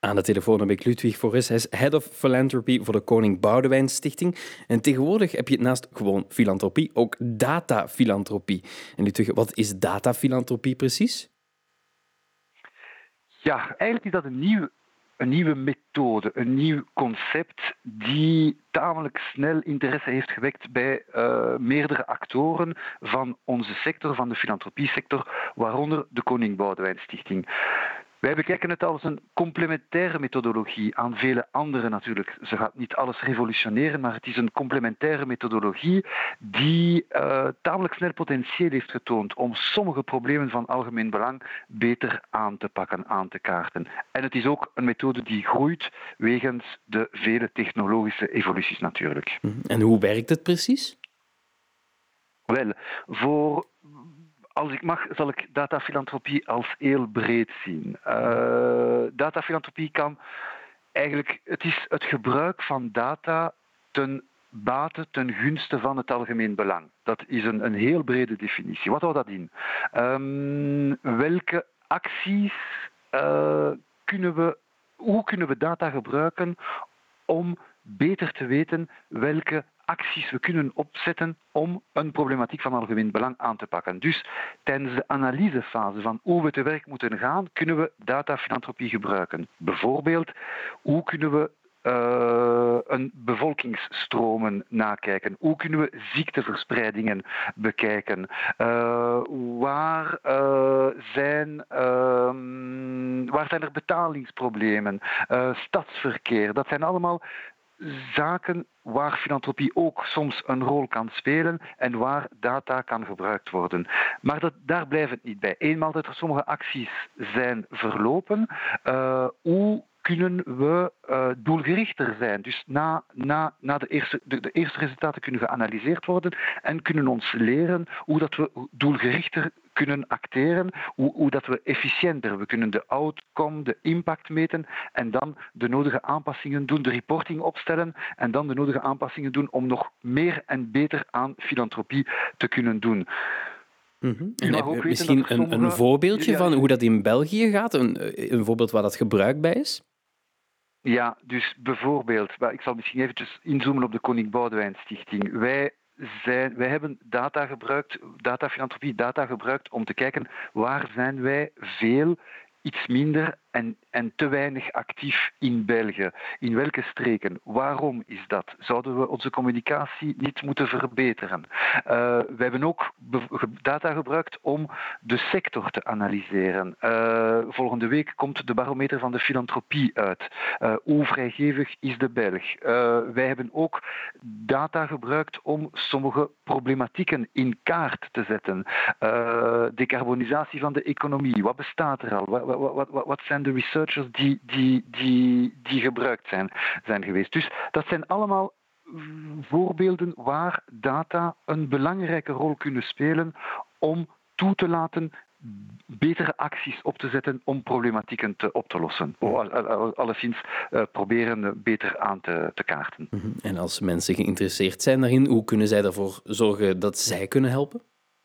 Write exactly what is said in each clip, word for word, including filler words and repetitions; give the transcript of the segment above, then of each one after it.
Aan de telefoon heb ik Ludwig Forres. Hij is Head of Philanthropy voor de Koning Boudewijn Stichting. En tegenwoordig heb je naast gewoon filantropie ook datafilantropie. En Ludwig, wat is datafilantropie precies? Ja, eigenlijk is dat een, nieuw, een nieuwe methode, een nieuw concept die tamelijk snel interesse heeft gewekt bij uh, meerdere actoren van onze sector, van de filantropiesector, waaronder de Koning Boudewijn Stichting. Wij bekijken het als een complementaire methodologie aan vele andere natuurlijk. Ze gaat niet alles revolutioneren, maar het is een complementaire methodologie die uh, tamelijk snel potentieel heeft getoond om sommige problemen van algemeen belang beter aan te pakken, aan te kaarten. En het is ook een methode die groeit wegens de vele technologische evoluties natuurlijk. En hoe werkt het precies? Wel, voor... Als ik mag, zal ik datafilantropie als heel breed zien. Uh, datafilantropie kan eigenlijk... Het is het gebruik van data ten bate, ten gunste van het algemeen belang. Dat is een, een heel brede definitie. Wat houdt dat in? Um, welke acties uh, kunnen we... Hoe kunnen we data gebruiken om beter te weten welke acties we kunnen opzetten om een problematiek van algemeen belang aan te pakken. Dus tijdens de analysefase van hoe we te werk moeten gaan, kunnen we datafilantropie gebruiken. Bijvoorbeeld, hoe kunnen we uh, een bevolkingsstromen nakijken? Hoe kunnen we ziekteverspreidingen bekijken? Uh, waar, uh, zijn, uh, waar zijn er betalingsproblemen? Uh, stadsverkeer, dat zijn allemaal zaken waar filantropie ook soms een rol kan spelen en waar data kan gebruikt worden. Maar dat, daar blijft het niet bij. Eenmaal dat er sommige acties zijn verlopen, uh, hoe kunnen we uh, doelgerichter zijn. Dus na, na, na de, eerste, de, de eerste resultaten kunnen geanalyseerd worden en kunnen ons leren hoe dat we doelgerichter kunnen acteren, hoe, hoe dat we efficiënter, we kunnen de outcome, de impact meten en dan de nodige aanpassingen doen, de reporting opstellen en dan de nodige aanpassingen doen om nog meer en beter aan filantropie te kunnen doen. Mm-hmm. En heb je misschien sommige... een, een voorbeeldje ja, van hoe dat in België gaat? Een, een voorbeeld waar dat gebruikbaar is? Ja, dus bijvoorbeeld, ik zal misschien eventjes inzoomen op de Koning Boudewijn Stichting. Wij Zijn, wij hebben data gebruikt, datafilantropie, data gebruikt om te kijken waar zijn wij veel, iets minder en, en te weinig actief in België. In welke streken? Waarom is dat? Zouden we onze communicatie niet moeten verbeteren? Uh, we hebben ook data gebruikt om de sector te analyseren. Uh, volgende week komt de barometer van de filantropie uit. Uh, hoe vrijgevig is de Belg? Uh, wij hebben ook data gebruikt om sommige problematieken in kaart te zetten. Uh, decarbonisatie van de economie. Wat bestaat er al? Wat, wat, wat, wat zijn de researchers die, die, die, die gebruikt zijn, zijn geweest? Dus dat zijn allemaal voorbeelden waar data een belangrijke rol kunnen spelen om toe te laten betere acties op te zetten om problematieken te, op te lossen. Alleszins uh, proberen beter aan te, te kaarten. En als mensen geïnteresseerd zijn daarin, hoe kunnen zij ervoor zorgen dat zij kunnen helpen?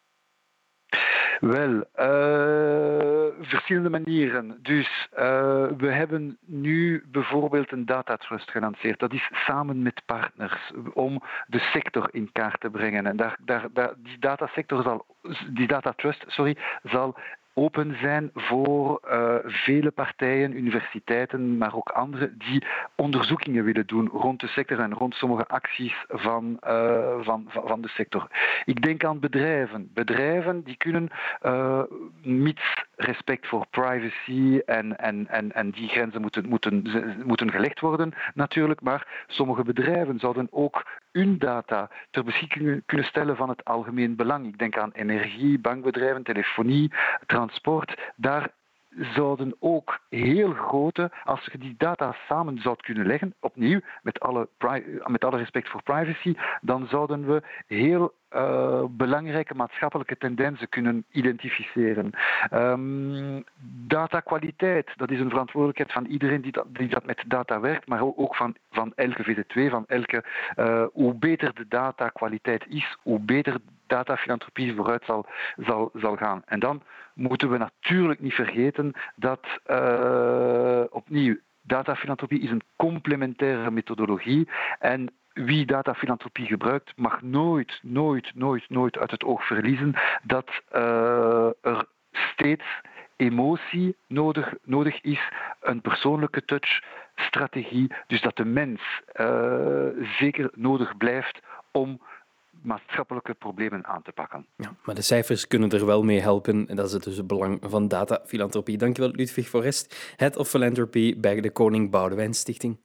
Wel, uh, verschillende manieren. Dus uh, we hebben nu bijvoorbeeld een datatrust gelanceerd. Dat is samen met partners om de sector in kaart te brengen. En daar, daar, daar, die datasector zal, die datatrust, sorry, zal open zijn voor uh, vele partijen, universiteiten, maar ook anderen die onderzoekingen willen doen rond de sector en rond sommige acties van, uh, van, van de sector. Ik denk aan bedrijven. Bedrijven die kunnen, uh, mits respect voor privacy en, en, en, en die grenzen moeten, moeten, moeten gelegd worden natuurlijk, maar sommige bedrijven zouden ook hun data ter beschikking kunnen stellen van het algemeen belang. Ik denk aan energie, bankbedrijven, telefonie, transport. Daar zouden ook heel grote, als je die data samen zou kunnen leggen, opnieuw, met alle, met alle respect voor privacy, dan zouden we heel uh, belangrijke maatschappelijke tendensen kunnen identificeren. Um, datakwaliteit, dat is een verantwoordelijkheid van iedereen die dat, die dat met data werkt, maar ook van, van elke V Z W, van elke, uh, hoe beter de datakwaliteit is, hoe beter datafilantropie vooruit zal, zal, zal gaan. En dan moeten we natuurlijk niet vergeten dat uh, opnieuw Datafilantropie is een complementaire methodologie en wie datafilantropie gebruikt, mag nooit, nooit, nooit, nooit uit het oog verliezen dat uh, er steeds emotie nodig, nodig is, een persoonlijke touch, strategie, dus dat de mens uh, zeker nodig blijft om maatschappelijke problemen aan te pakken. Ja, maar de cijfers kunnen er wel mee helpen en dat is het dus het belang van datafilantropie. Dankjewel Ludwig Forest, Head of Philanthropy bij de Koning Boudewijn Stichting.